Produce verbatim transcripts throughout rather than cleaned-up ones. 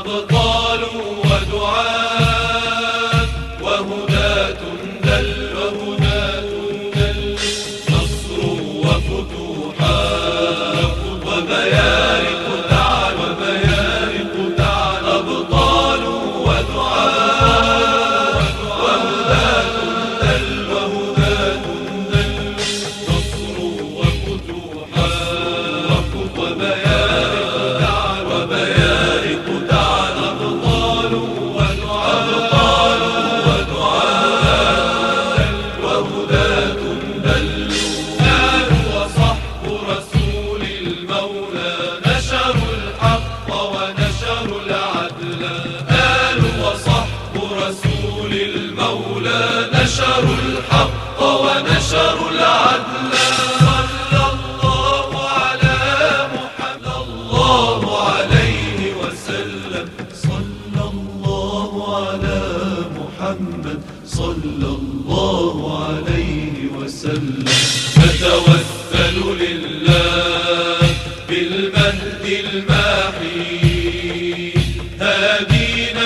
أبطال ودعاة وهداة دلوا نصر وفتوحات وبيارق تعلو أبطال ودعاة وهداة دلوا نصر وفتوحات وبيارق تعلو أبطال ودعاة وهداة دلوا آل وصحب رسول المولى نشروا الحق ونشروا العدل آل وصحب رسول المولى نشروا الحق ونشروا العدل صلى الله على محمد الله عليه وسلم صلى الله على محمد صلى الله عليه وسلم نتوسل لله بالمهدي الماحي هادينا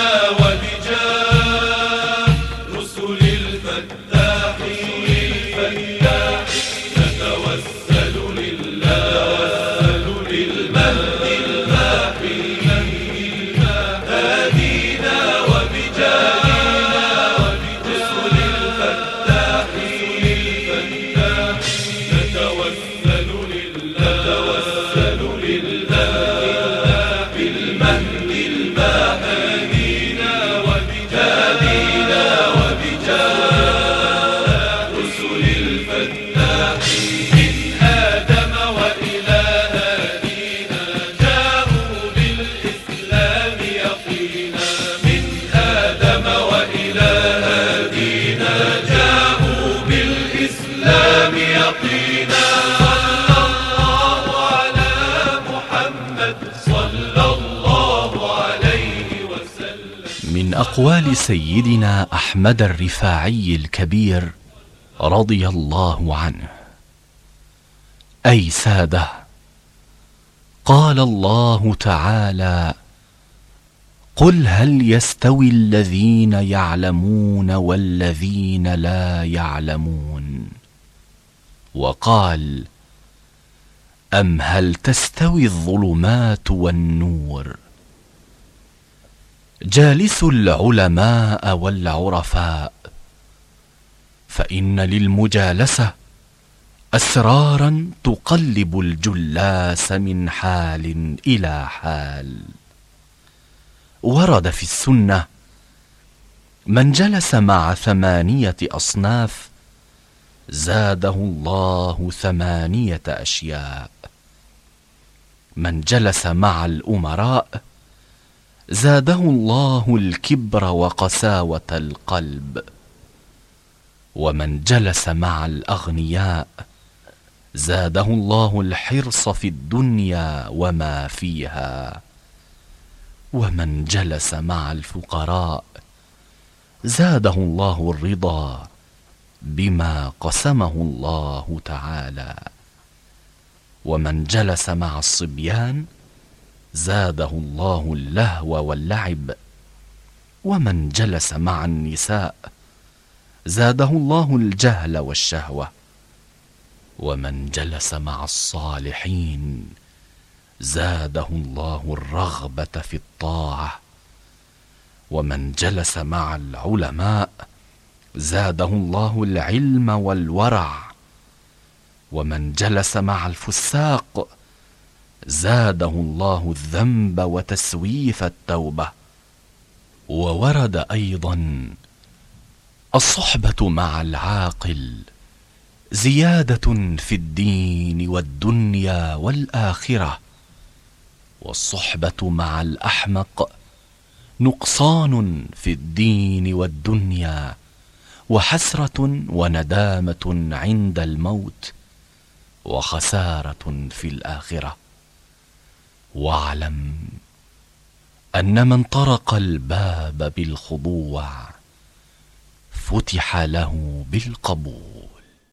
وبجاه رسل الفتاحين نتوسل لله بالمهدي الماحي هادينا وبجاه رسل الفتاحين نتوسل لله بالمهدي الماحي هادينا وبجاه رسل الفتاحين من آدم وإلى هادينا جاءوا بالإسلام يقينا من آدم وإلى هادينا جاءوا بالإسلام يقينا صلى الله على محمد صلى الله عليه وسلم. من أقوال سيدنا أحمد الرفاعي الكبير رضي الله عنه: أي سادة، قال الله تعالى: قل هل يستوي الذين يعلمون والذين لا يعلمون. وقال: أم هل تستوي الظلمات والنور. جالسوا العلماء والعرفاء، فإن للمجالسة أسرارا تقلب الجلاس من حال إلى حال. ورد في السنة: من جلس مع ثمانية أصناف زاده الله ثمانية أشياء. من جلس مع الأمراء زاده الله الكبر وقساوة القلب. ومن جلس مع الأغنياء زاده الله الحرص في الدنيا وما فيها. ومن جلس مع الفقراء زاده الله الرضا بما قسمه الله تعالى. ومن جلس مع الصبيان زاده الله اللهو واللعب. ومن جلس مع النساء زاده الله الجهل والشهوة. ومن جلس مع الصالحين زاده الله الرغبة في الطاعة. ومن جلس مع العلماء زاده الله العلم والورع. ومن جلس مع الفساق زاده الله الذنب وتسويف التوبة. وورد أيضا: الصحبة مع العاقل زيادة في الدين والدنيا والآخرة، والصحبة مع الأحمق نقصان في الدين والدنيا وحسرة وندامة عند الموت وخسارة في الآخرة. واعلم أن من طرق الباب بالخضوع فتح له بالقبول.